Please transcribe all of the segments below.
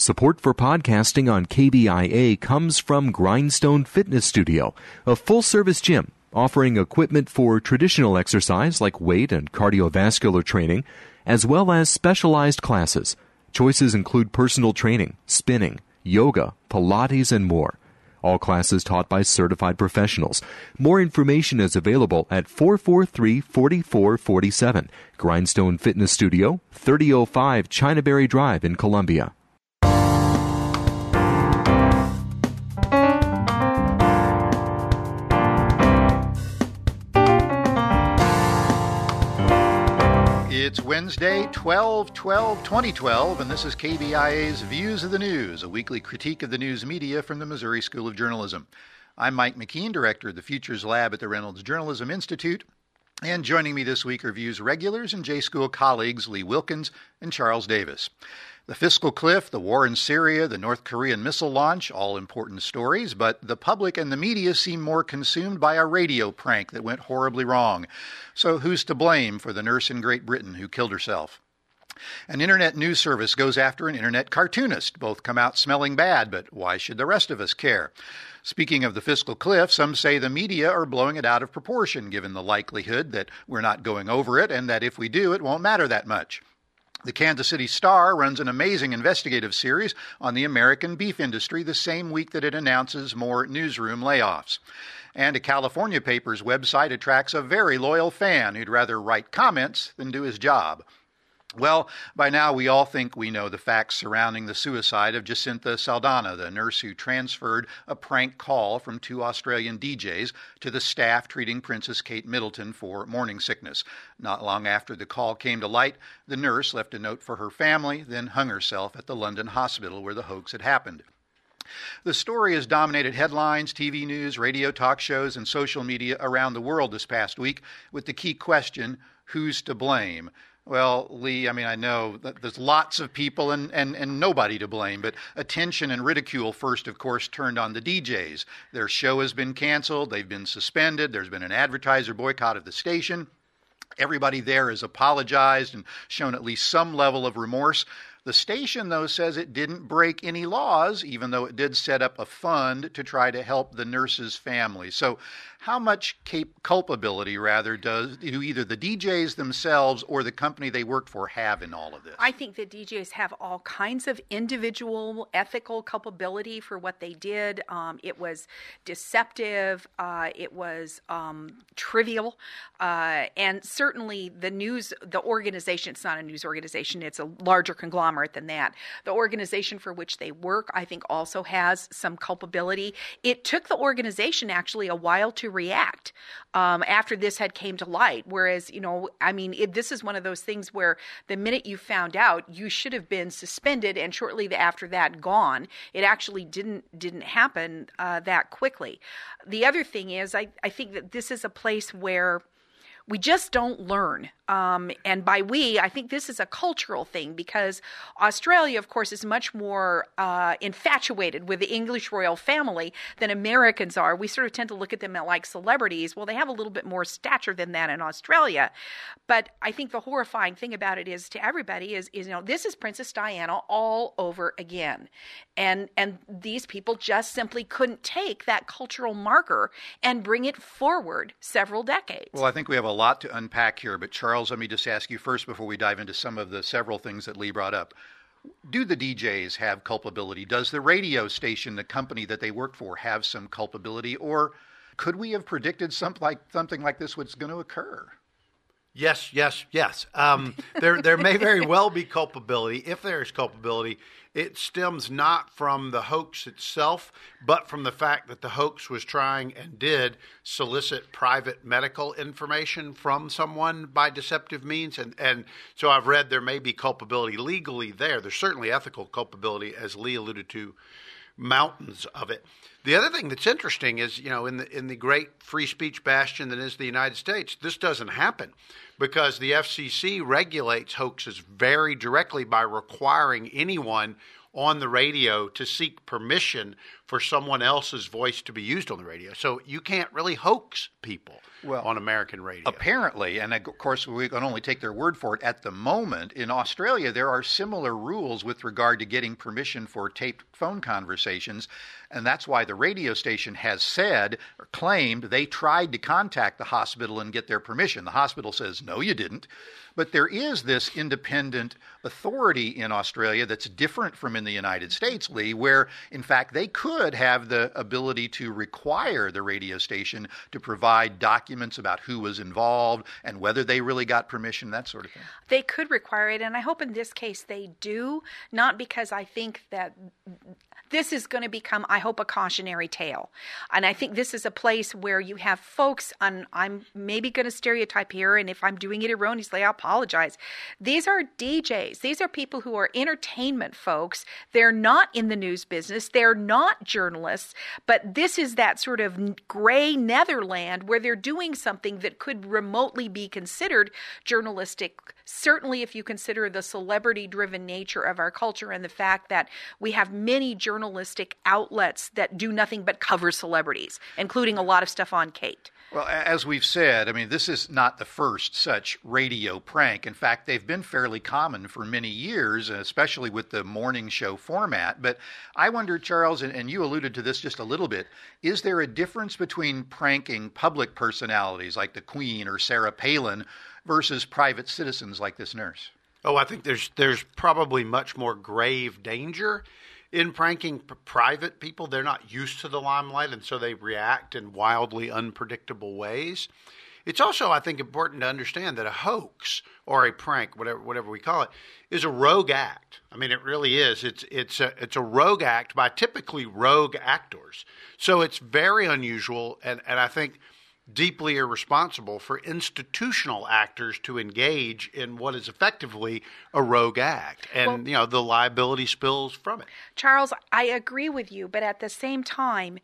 Support for podcasting on KBIA comes from Grindstone Fitness Studio, a full-service gym offering equipment for traditional exercise like weight and cardiovascular training, as well as specialized classes. Choices include personal training, spinning, yoga, Pilates, and more. All classes taught by certified professionals. More information is available at 443-4447. Grindstone Fitness Studio, 3005 Chinaberry Drive in Columbia. It's Wednesday, 12/12/2012, and this is KBIA's Views of the News, a weekly critique of the news media from the Missouri School of Journalism. I'm Mike McKean, director of the Futures Lab at the Reynolds Journalism Institute, and joining me this week are Views regulars and J-School colleagues Lee Wilkins and Charles Davis. The fiscal cliff, the war in Syria, the North Korean missile launch, all important stories, but the public and the media seem more consumed by a radio prank that went horribly wrong. So who's to blame for the nurse in Great Britain who killed herself? An internet news service goes after an internet cartoonist. Both come out smelling bad, but why should the rest of us care? Speaking of the fiscal cliff, some say the media are blowing it out of proportion, given the likelihood that we're not going over it and that if we do, it won't matter that much. The Kansas City Star runs an amazing investigative series on the American beef industry the same week that it announces more newsroom layoffs. And a California paper's website attracts a very loyal fan who'd rather write comments than do his job. Well, by now we all think we know the facts surrounding the suicide of Jacinta Saldana, the nurse who transferred a prank call from two Australian DJs to the staff treating Princess Kate Middleton for morning sickness. Not long after the call came to light, the nurse left a note for her family, then hung herself at the London hospital where the hoax had happened. The story has dominated headlines, TV news, radio talk shows, and social media around the world this past week with the key question, who's to blame? Well, Lee, I know that there's lots of people and nobody to blame, but attention and ridicule first, of course, turned on the DJs. Their show has been canceled. They've been suspended. There's been an advertiser boycott of the station. Everybody there has apologized and shown at least some level of remorse. The station, though, says it didn't break any laws, even though it did set up a fund to try to help the nurses' family. So how much culpability, do either the DJs themselves or the company they worked for have in all of this? I think that DJs have all kinds of individual ethical culpability for what they did. It was deceptive. It was trivial. And certainly the organization, it's not a news organization, it's a larger conglomerate than that. The organization for which they work, I think, also has some culpability. It took the organization actually a while to react after this had came to light. Whereas, this is one of those things where the minute you found out, you should have been suspended and shortly after that gone. It actually didn't happen that quickly. The other thing is, I think that this is a place where we just don't learn. And by we, I think this is a cultural thing because Australia, of course, is much more infatuated with the English royal family than Americans are. We sort of tend to look at them like celebrities. Well, they have a little bit more stature than that in Australia. But I think the horrifying thing about it is to everybody is this is Princess Diana all over again. And these people just simply couldn't take that cultural marker and bring it forward several decades. Well, I think we have a lot to unpack here, but Charles, let me just ask you first before we dive into some of the several things that Lee brought up. Do the DJs have culpability? Does the radio station, the company that they work for, have some culpability? Or could we have predicted something like this was going to occur? Yes. There may very well be culpability. If there is culpability, it stems not from the hoax itself, but from the fact that the hoax was trying and did solicit private medical information from someone by deceptive means. And so I've read there may be culpability legally there. There's certainly ethical culpability, as Lee alluded to, mountains of it. The other thing that's interesting is, in the great free speech bastion that is the United States, this doesn't happen because the FCC regulates hoaxes very directly by requiring anyone on the radio to seek permission for someone else's voice to be used on the radio. So you can't really hoax people on American radio. Apparently, and of course we can only take their word for it at the moment, in Australia there are similar rules with regard to getting permission for taped phone conversations, and that's why the radio station has said or claimed they tried to contact the hospital and get their permission. The hospital says, no, you didn't. But there is this independent authority in Australia that's different from in the United States, Lee, where, in fact, they could have the ability to require the radio station to provide documents about who was involved and whether they really got permission, that sort of thing. They could require it, and I hope in this case they do, not because I think that this is going to become, I hope, a cautionary tale. And I think this is a place where you have folks, and I'm maybe going to stereotype here, and if I'm doing it erroneously, I apologize. These are DJs. These are people who are entertainment folks. They're not in the news business. They're not journalists. But this is that sort of gray netherland where they're doing something that could remotely be considered journalistic, certainly if you consider the celebrity-driven nature of our culture and the fact that we have many journalistic outlets that do nothing but cover celebrities, including a lot of stuff on Kate. Well, as we've said, I mean, this is not the first such radio prank. In fact, they've been fairly common for many years, especially with the morning show format. But I wonder, Charles, and you alluded to this just a little bit, is there a difference between pranking public personalities like the Queen or Sarah Palin versus private citizens like this nurse? Oh, I think there's probably much more grave danger in pranking private people. They're not used to the limelight, and so they react in wildly unpredictable ways. It's also, I think, important to understand that a hoax or a prank, whatever we call it, is a rogue act. I mean, it really is. It's a rogue act by typically rogue actors. So it's very unusual, and I think deeply irresponsible for institutional actors to engage in what is effectively a rogue act. And, the liability spills from it. Charles, I agree with you, but at the same time,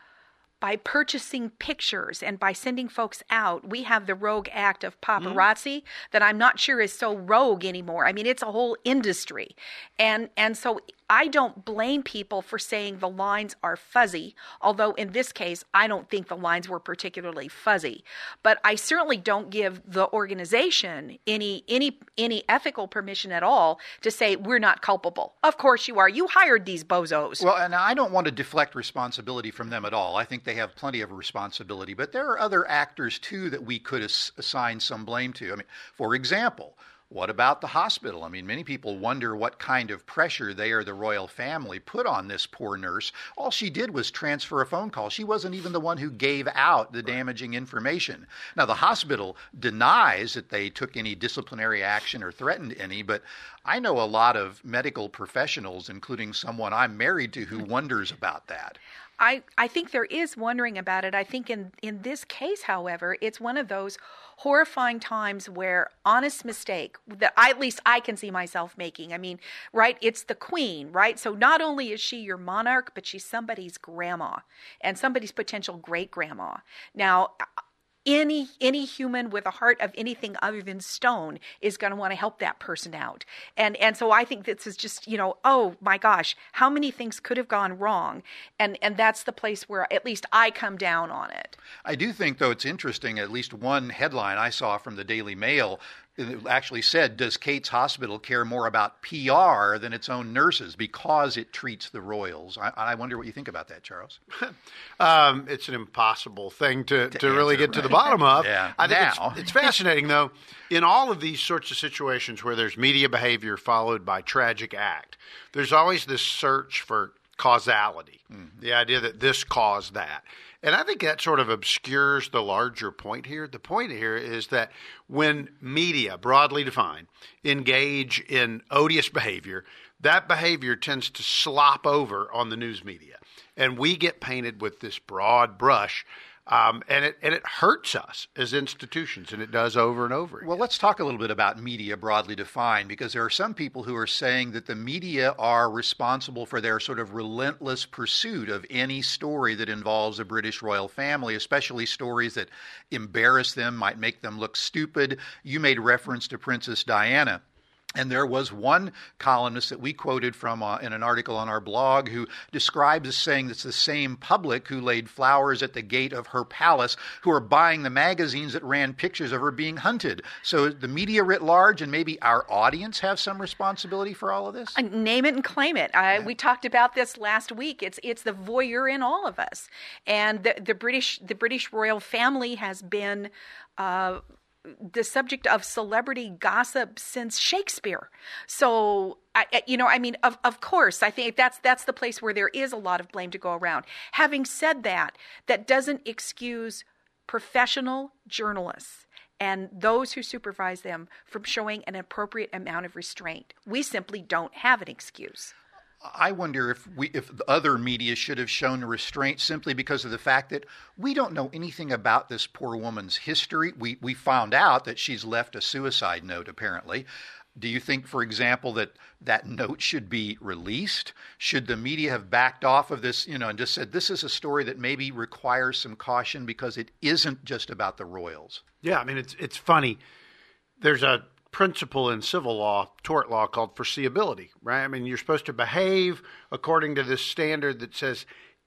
by purchasing pictures and by sending folks out, we have the rogue act of paparazzi that I'm not sure is so rogue anymore. I mean, it's a whole industry. And so I don't blame people for saying the lines are fuzzy, although in this case, I don't think the lines were particularly fuzzy. But I certainly don't give the organization any ethical permission at all to say we're not culpable. Of course you are. You hired these bozos. Well, and I don't want to deflect responsibility from them at all. I think they have plenty of responsibility. But there are other actors, too, that we could assign some blame to. I mean, for example, what about the hospital? I mean, many people wonder what kind of pressure they or the royal family put on this poor nurse. All she did was transfer a phone call. She wasn't even the one who gave out the damaging information. Now, the hospital denies that they took any disciplinary action or threatened any, but I know a lot of medical professionals, including someone I'm married to, who wonders about that. I think there is wondering about it. I think in this case, however, it's one of those horrifying times where honest mistake that at least I can see myself making. I mean, right? It's the Queen, right? So not only is she your monarch, but she's somebody's grandma and somebody's potential great-grandma. Now, any human with a heart of anything other than stone is going to want to help that person out. And so I think this is just, oh my gosh, how many things could have gone wrong? And that's the place where at least I come down on it. I do think, though, it's interesting, at least one headline I saw from the Daily Mail it actually said, does Kate's Hospital care more about PR than its own nurses because it treats the royals? I wonder what you think about that, Charles. It's an impossible thing to really get to the bottom of. Yeah. I think it's fascinating, though, in all of these sorts of situations where there's media behavior followed by tragic act, there's always this search for causality, the idea that this caused that. And I think that sort of obscures the larger point here. The point here is that when media, broadly defined, engage in odious behavior, that behavior tends to slop over on the news media. And we get painted with this broad brush, and it hurts us as institutions, and it does over and over again. Well, let's talk a little bit about media broadly defined, because there are some people who are saying that the media are responsible for their sort of relentless pursuit of any story that involves a British royal family, especially stories that embarrass them, might make them look stupid. You made reference to Princess Diana. And there was one columnist that we quoted from in an article on our blog who describes as saying it's the same public who laid flowers at the gate of her palace who are buying the magazines that ran pictures of her being hunted. So the media writ large and maybe our audience have some responsibility for all of this? Name it and claim it. We talked about this last week. It's the voyeur in all of us. And the British royal family has been the subject of celebrity gossip since Shakespeare. So, of course, I think that's the place where there is a lot of blame to go around. Having said that, that doesn't excuse professional journalists and those who supervise them from showing an appropriate amount of restraint. We simply don't have an excuse. I wonder if the other media should have shown restraint simply because of the fact that we don't know anything about this poor woman's history. We found out that she's left a suicide note, apparently. Do you think, for example, that note should be released? Should the media have backed off of this, and just said this is a story that maybe requires some caution because it isn't just about the royals? Yeah, I mean, it's funny. There's a principle in civil law, tort law, called foreseeability, right? I mean, you're supposed to behave according to this standard that says,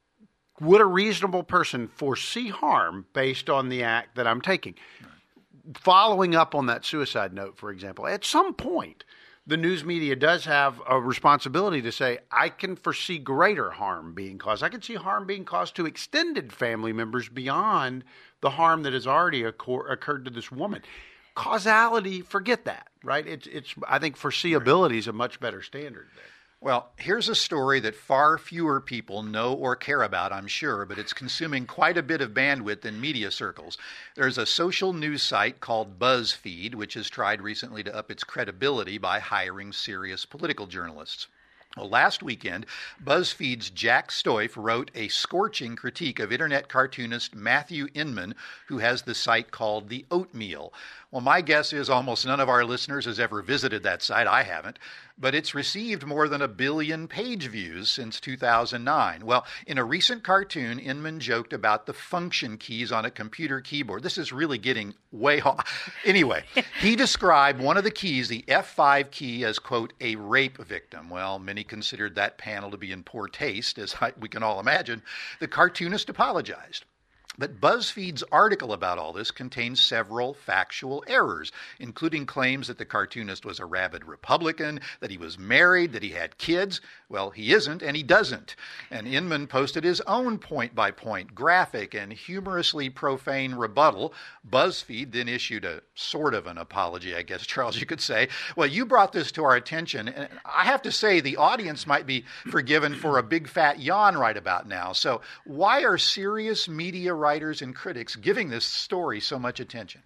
would a reasonable person foresee harm based on the act that I'm taking? Right. Following up on that suicide note, for example, at some point, the news media does have a responsibility to say, I can foresee greater harm being caused. I can see harm being caused to extended family members beyond the harm that has already occurred to this woman. Causality, forget that, right? It's. I think foreseeability is a much better standard there. Well, here's a story that far fewer people know or care about, I'm sure, but it's consuming quite a bit of bandwidth in media circles. There's a social news site called BuzzFeed, which has tried recently to up its credibility by hiring serious political journalists. Well, last weekend, BuzzFeed's Jack Stoif wrote a scorching critique of internet cartoonist Matthew Inman, who has the site called The Oatmeal. Well, my guess is almost none of our listeners has ever visited that site. I haven't. But it's received more than 1 billion page views since 2009. Well, in a recent cartoon, Inman joked about the function keys on a computer keyboard. This is really getting way off. Anyway, he described one of the keys, the F5 key, as, quote, a rape victim. Well, many considered that panel to be in poor taste, as we can all imagine. The cartoonist apologized. But BuzzFeed's article about all this contains several factual errors, including claims that the cartoonist was a rabid Republican, that he was married, that he had kids. Well, he isn't, and he doesn't. And Inman posted his own point-by-point, graphic, and humorously profane rebuttal. BuzzFeed then issued a sort of an apology, I guess, Charles, you could say. Well, you brought this to our attention, and I have to say the audience might be forgiven for a big fat yawn right about now. So why are serious media writers and critics giving this story so much attention?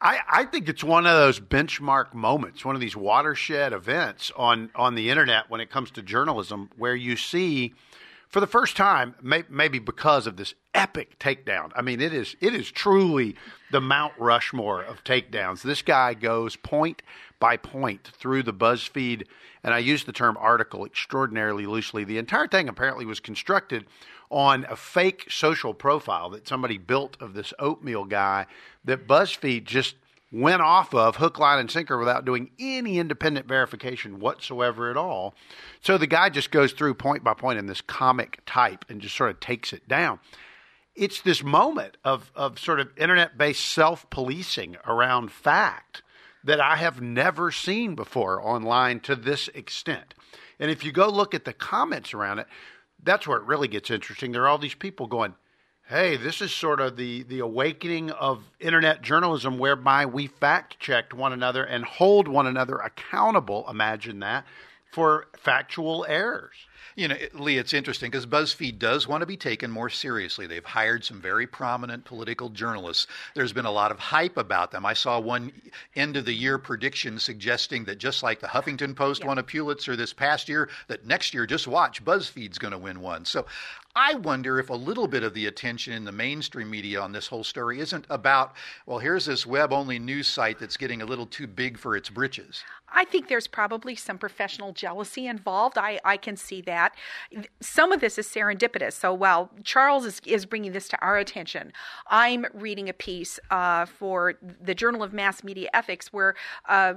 I think it's one of those benchmark moments, one of these watershed events on the internet when it comes to journalism, where you see, for the first time, maybe because of this epic takedown. I mean, it is truly the Mount Rushmore of takedowns. This guy goes point by point through the BuzzFeed, and I use the term article extraordinarily loosely. The entire thing apparently was constructed on a fake social profile that somebody built of this oatmeal guy that BuzzFeed just went off of hook, line, and sinker without doing any independent verification whatsoever at all. So the guy just goes through point by point in this comic type and just sort of takes it down. It's this moment of sort of internet-based self-policing around fact that I have never seen before online to this extent. And if you go look at the comments around it, that's where it really gets interesting. There are all these people going, hey, this is sort of the awakening of internet journalism whereby we fact-checked one another and hold one another accountable, imagine that, for factual errors. You know, Lee, it's interesting because BuzzFeed does want to be taken more seriously. They've hired some very prominent political journalists. There's been a lot of hype about them. I saw one end-of-the-year prediction suggesting that just like the Huffington Post won a Pulitzer this past year, that next year, just watch, BuzzFeed's going to win one. So I wonder if a little bit of the attention in the mainstream media on this whole story isn't about, well, here's this web-only news site that's getting a little too big for its britches. I think there's probably some professional jealousy involved. I can see that. Some of this is serendipitous. So while Charles is bringing this to our attention, I'm reading a piece for the Journal of Mass Media Ethics where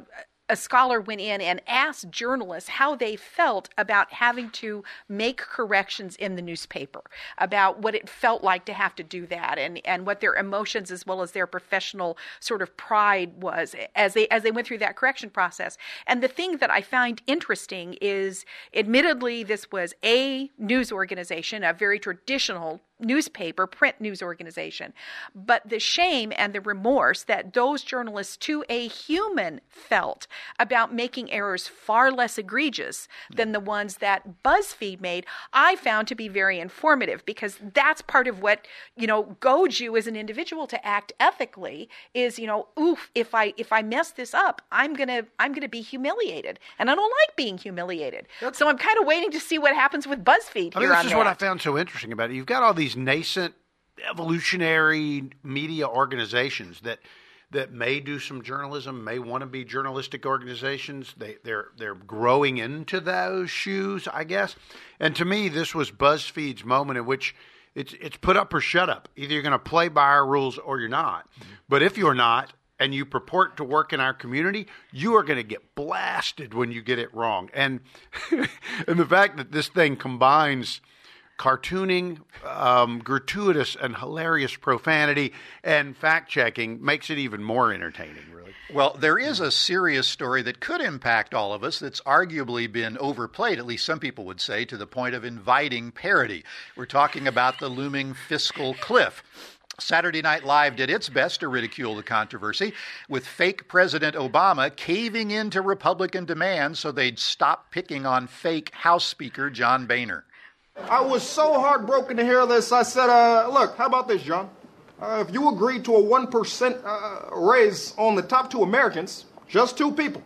a scholar went in and asked journalists how they felt about having to make corrections in the newspaper, about what it felt like to have to do that, and what their emotions as well as their professional sort of pride was as they went through that correction process. And the thing that I find interesting is, admittedly, this was a news organization, a very traditional newspaper, print news organization, but the shame and the remorse that those journalists to a human felt about making errors far less egregious than the ones that BuzzFeed made, I found to be very informative, because that's part of what, goads you as an individual to act ethically is, oof, if I mess this up, I'm gonna be humiliated, and I don't like being humiliated. So I'm kind of waiting to see what happens with BuzzFeed here on this is what I found so interesting about it. You've got all these nascent evolutionary media organizations that may do some journalism, may want to be journalistic organizations. They're growing into those shoes, I guess. And to me, this was BuzzFeed's moment in which it's put up or shut up. Either you're going to play by our rules or you're not. Mm-hmm. But if you're not, and you purport to work in our community, you are going to get blasted when you get it wrong. And and the fact that this thing combines cartooning, gratuitous and hilarious profanity, and fact-checking makes it even more entertaining, really. Well, there is a serious story that could impact all of us that's arguably been overplayed, at least some people would say, to the point of inviting parody. We're talking about the looming fiscal cliff. Saturday Night Live did its best to ridicule the controversy, with fake President Obama caving into Republican demands so they'd stop picking on fake House Speaker John Boehner. I was so heartbroken to hear this, I said, look, how about this, John? If you agreed to a 1% raise on the top 2 Americans, just 2 people,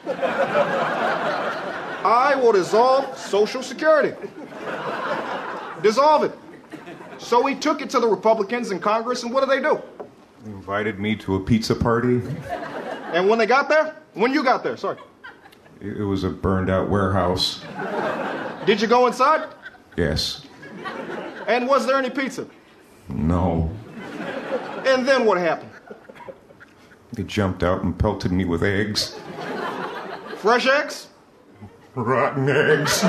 I will dissolve Social Security. Dissolve it. So he took it to the Republicans in Congress, and what did they do? They invited me to a pizza party. And when you got there, sorry. It was a burned-out warehouse. Did you go inside? Yes. And was there any pizza? No. And then what happened? They jumped out and pelted me with eggs. Fresh eggs? Rotten eggs.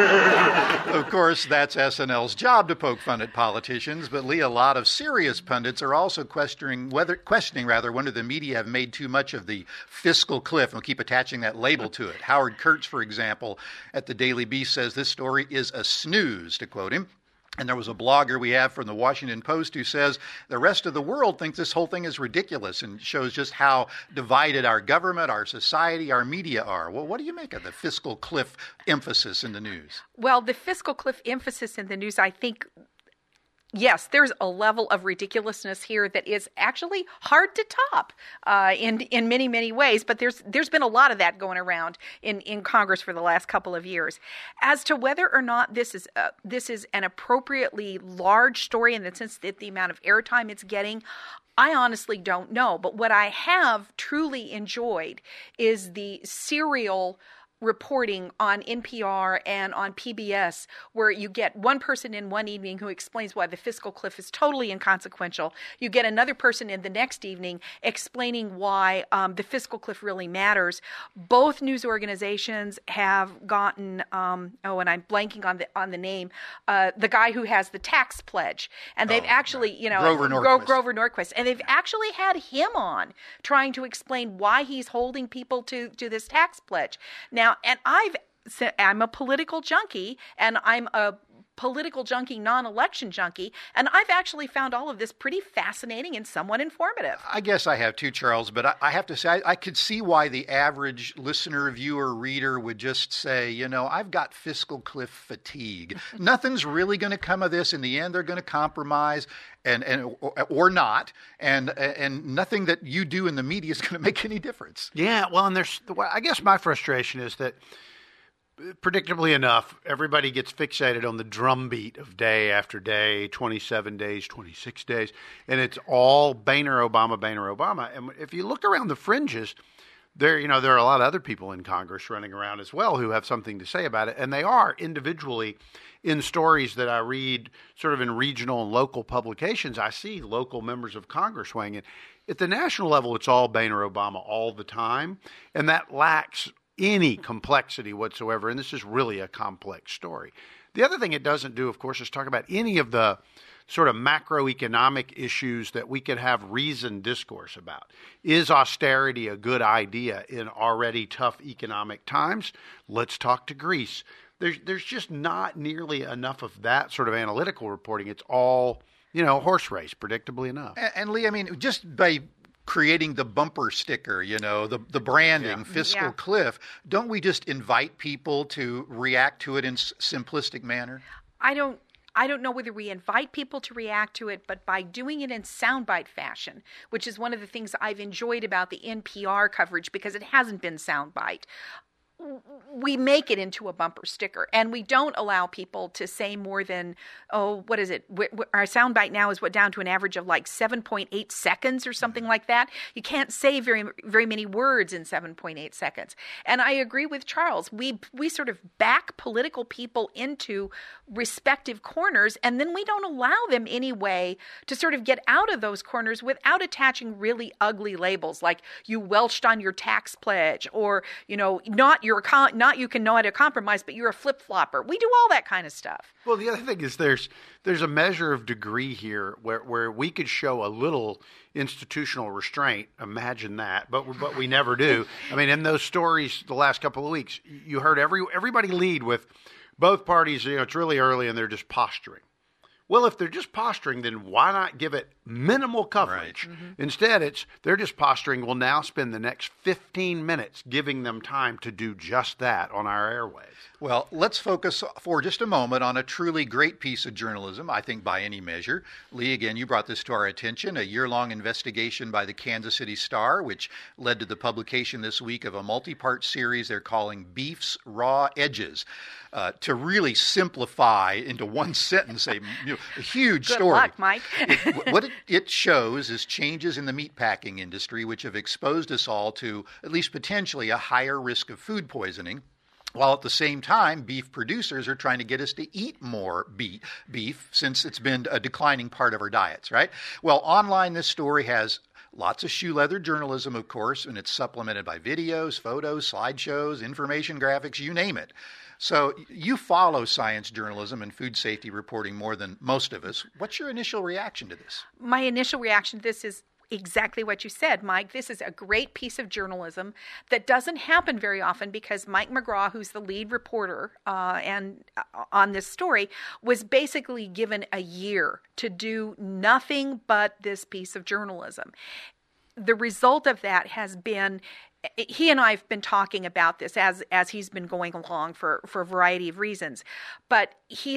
Of course, that's SNL's job to poke fun at politicians, but Lee, a lot of serious pundits are also questioning whether the media have made too much of the fiscal cliff, and we'll keep attaching that label to it. Howard Kurtz, for example, at the Daily Beast says this story is a snooze, to quote him. And there was a blogger we have from the Washington Post who says the rest of the world thinks this whole thing is ridiculous and shows just how divided our government, our society, our media are. Well, what do you make of the fiscal cliff emphasis in the news? Well, the fiscal cliff emphasis in the news, I think, yes, there's a level of ridiculousness here that is actually hard to top in many, many ways. But there's been a lot of that going around in Congress for the last couple of years. As to whether or not this is an appropriately large story in the sense that the amount of airtime it's getting, I honestly don't know. But what I have truly enjoyed is the serial reporting on NPR and on PBS, where you get one person in one evening who explains why the fiscal cliff is totally inconsequential. You get another person in the next evening explaining why the fiscal cliff really matters. Both news organizations have gotten, and I'm blanking on the name, the guy who has the tax pledge, and they've actually, Grover Norquist, and they've actually had him on trying to explain why he's holding people to this tax pledge. Now, and I'm a political junkie, and I'm a political junkie, non-election junkie, and I've actually found all of this pretty fascinating and somewhat informative. I guess I have too, Charles, but I have to say I could see why the average listener, viewer, reader would just say, I've got fiscal cliff fatigue. Nothing's really going to come of this. In the end, they're going to compromise or not, and nothing that you do in the media is going to make any difference. Yeah, well, and I guess my frustration is that, predictably enough, everybody gets fixated on the drumbeat of day after day, 27 days, 26 days, and it's all Boehner, Obama. And if you look around the fringes, there are a lot of other people in Congress running around as well who have something to say about it, and they are individually in stories that I read sort of in regional and local publications. I see local members of Congress weighing in. At the national level, it's all Boehner Obama all the time, and that lacks any complexity whatsoever, and this is really a complex story. The other thing it doesn't do, of course, is talk about any of the sort of macroeconomic issues that we could have reasoned discourse about. Is austerity a good idea in already tough economic times? Let's talk to Greece. There's just not nearly enough of that sort of analytical reporting. It's all, horse race, predictably enough. And Lee, I mean, just by creating the bumper sticker, the branding, fiscal cliff, don't we just invite people to react to it in simplistic manner? I don't know whether we invite people to react to it, but by doing it in soundbite fashion, which is one of the things I've enjoyed about the NPR coverage because it hasn't been soundbite, we make it into a bumper sticker, and we don't allow people to say more than, what is it? Our soundbite now is down to an average of like 7.8 seconds or something like that. You can't say very, very many words in 7.8 seconds. And I agree with Charles. We sort of back political people into respective corners, and then we don't allow them any way to sort of get out of those corners without attaching really ugly labels like you welched on your tax pledge, or, not you can know how to compromise, but you're a flip-flopper. We do all that kind of stuff. Well, the other thing is there's a measure of degree here where we could show a little institutional restraint. Imagine that, but we never do. I mean, in those stories the last couple of weeks, you heard everybody lead with both parties. It's really early and they're just posturing. Well, if they're just posturing, then why not give it minimal coverage? Right. Mm-hmm. Instead, they're just posturing. We'll now spend the next 15 minutes giving them time to do just that on our airwaves. Well, let's focus for just a moment on a truly great piece of journalism, I think, by any measure. Lee, again, you brought this to our attention, a year-long investigation by the Kansas City Star, which led to the publication this week of a multi-part series they're calling Beef's Raw Edges. To really simplify into one sentence a huge story. Good luck, Mike. What it shows is changes in the meatpacking industry, which have exposed us all to at least potentially a higher risk of food poisoning, while at the same time, beef producers are trying to get us to eat more beef since it's been a declining part of our diets, right? Well, online, this story has lots of shoe leather journalism, of course, and it's supplemented by videos, photos, slideshows, information graphics, you name it. So you follow science journalism and food safety reporting more than most of us. What's your initial reaction to this? My initial reaction to this is exactly what you said, Mike. This is a great piece of journalism that doesn't happen very often because Mike McGraw, who's the lead reporter on this story, was basically given a year to do nothing but this piece of journalism. The result of that has been, he and I have been talking about this as he's been going along for a variety of reasons, but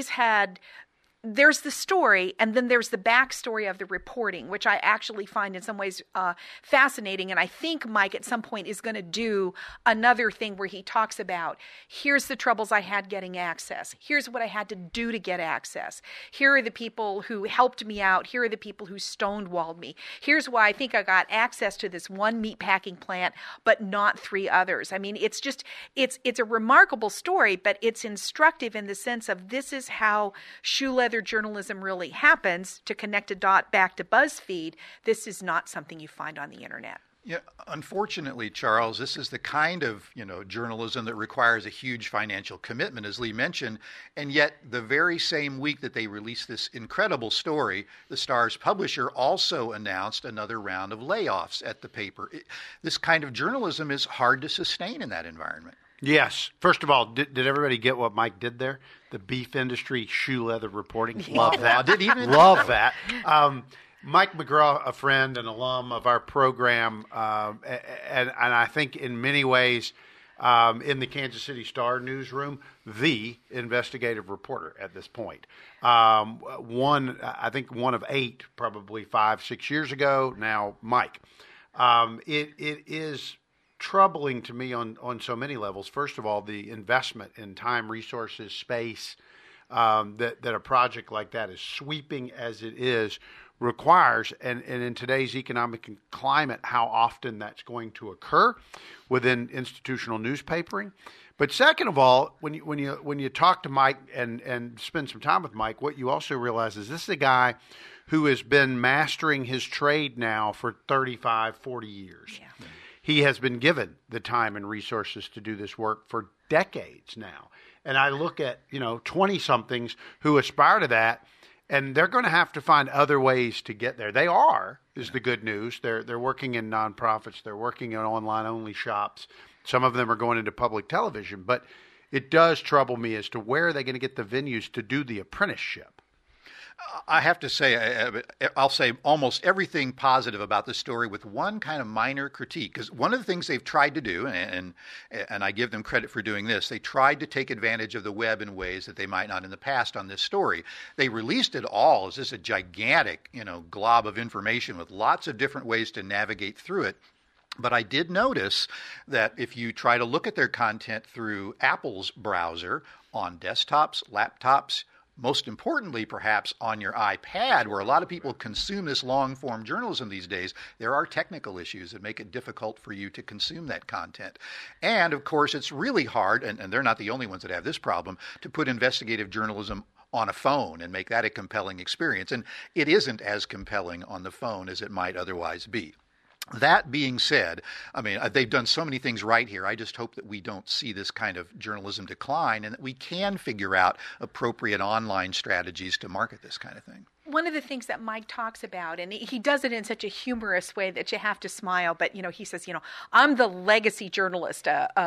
there's the story, and then there's the backstory of the reporting, which I actually find in some ways fascinating. And I think Mike at some point is going to do another thing where he talks about, here's the troubles I had getting access. Here's what I had to do to get access. Here are the people who helped me out. Here are the people who stonewalled me. Here's why I think I got access to this one meatpacking plant, but not 3 others. I mean, it's a remarkable story, but it's instructive in the sense of this is how shoe leather journalism really happens. To connect a dot back to BuzzFeed, this is not something you find on the internet. Yeah, unfortunately, Charles, this is the kind of, journalism that requires a huge financial commitment, as Lee mentioned. And yet the very same week that they released this incredible story, the Star's publisher also announced another round of layoffs at the paper. This kind of journalism is hard to sustain in that environment. Yes. First of all, did everybody get what Mike did there? The beef industry shoe leather reporting. Love that. Love that. Mike McGraw, a friend and alum of our program, and I think in many ways in the Kansas City Star newsroom, the investigative reporter at this point. I think one of 8, probably 5-6 years ago. Now, Mike. It is troubling to me on so many levels. First of all, the investment in time, resources, space that a project like that is sweeping as it is requires, and in today's economic climate, how often that's going to occur within institutional newspapering. But second of all, when you talk to Mike and spend some time with Mike, what you also realize is this is a guy who has been mastering his trade now for 35, 40 years. Yeah. He has been given the time and resources to do this work for decades now. And I look at, 20-somethings who aspire to that, and they're going to have to find other ways to get there. They is the good news. They're working in nonprofits. They're working in online-only shops. Some of them are going into public television. But it does trouble me as to where are they going to get the venues to do the apprenticeship. I have to say, I'll say almost everything positive about this story with one kind of minor critique. Because one of the things they've tried to do, and I give them credit for doing this, they tried to take advantage of the web in ways that they might not in the past on this story. They released it all as just a gigantic, glob of information with lots of different ways to navigate through it. But I did notice that if you try to look at their content through Apple's browser on desktops, laptops, most importantly, perhaps on your iPad, where a lot of people consume this long-form journalism these days, there are technical issues that make it difficult for you to consume that content. And, of course, it's really hard, and they're not the only ones that have this problem, to put investigative journalism on a phone and make that a compelling experience. And it isn't as compelling on the phone as it might otherwise be. That being said, they've done so many things right here. I just hope that we don't see this kind of journalism decline and that we can figure out appropriate online strategies to market this kind of thing. One of the things that Mike talks about, and he does it in such a humorous way that you have to smile, but, he says, I'm the legacy journalist,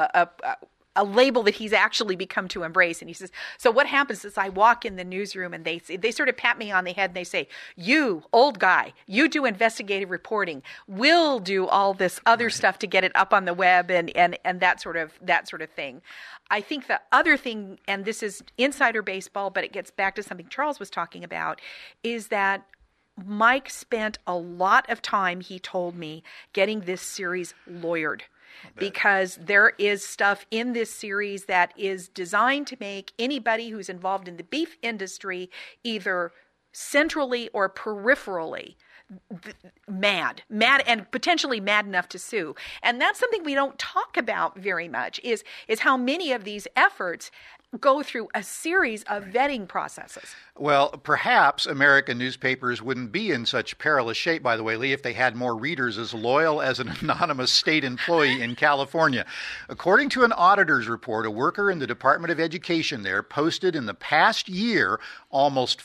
a label that he's actually become to embrace. And he says, so what happens is I walk in the newsroom and they sort of pat me on the head and they say, you, old guy, you do investigative reporting. We'll do all this other stuff to get it up on the web and that sort of thing. I think the other thing, and this is insider baseball, but it gets back to something Charles was talking about, is that Mike spent a lot of time, he told me, getting this series lawyered. Because there is stuff in this series that is designed to make anybody who's involved in the beef industry either centrally or peripherally mad and potentially mad enough to sue. And that's something we don't talk about very much is how many of these efforts go through a series of vetting processes. Well, perhaps American newspapers wouldn't be in such perilous shape, by the way, Lee, if they had more readers as loyal as an anonymous state employee in California. According to an auditor's report, a worker in the Department of Education there posted in the past year almost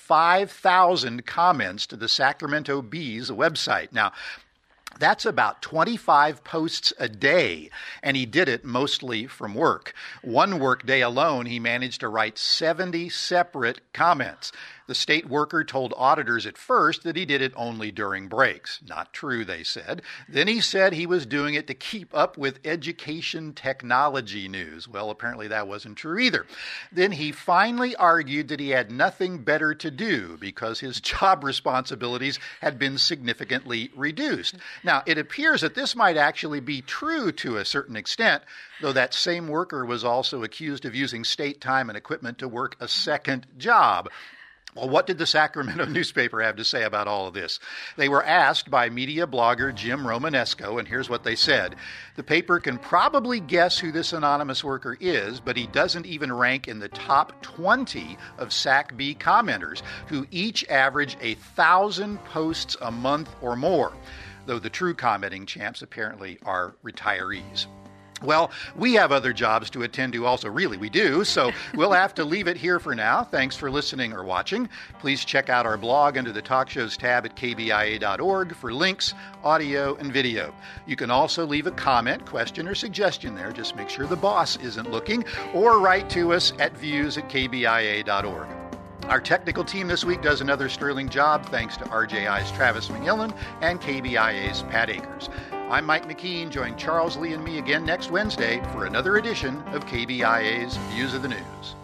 5,000 comments to the Sacramento Bee's website. Now, that's about 25 posts a day, and he did it mostly from work. One work day alone, he managed to write 70 separate comments. The state worker told auditors at first that he did it only during breaks. Not true, they said. Then he said he was doing it to keep up with education technology news. Well, apparently that wasn't true either. Then he finally argued that he had nothing better to do because his job responsibilities had been significantly reduced. Now, it appears that this might actually be true to a certain extent, though that same worker was also accused of using state time and equipment to work a second job. Well, what did the Sacramento newspaper have to say about all of this? They were asked by media blogger Jim Romanesco, and here's what they said. The paper can probably guess who this anonymous worker is, but he doesn't even rank in the top 20 of SacB commenters, who each average 1,000 posts a month or more, though the true commenting champs apparently are retirees. Well, we have other jobs to attend to also. Really, we do. So we'll have to leave it here for now. Thanks for listening or watching. Please check out our blog under the Talk Shows tab at kbia.org for links, audio, and video. You can also leave a comment, question, or suggestion there. Just make sure the boss isn't looking, or write to us at views@kbia.org. Our technical team this week does another sterling job, thanks to RJI's Travis McGillen and KBIA's Pat Akers. I'm Mike McKean. Join Charles Lee and me again next Wednesday for another edition of KBIA's Views of the News.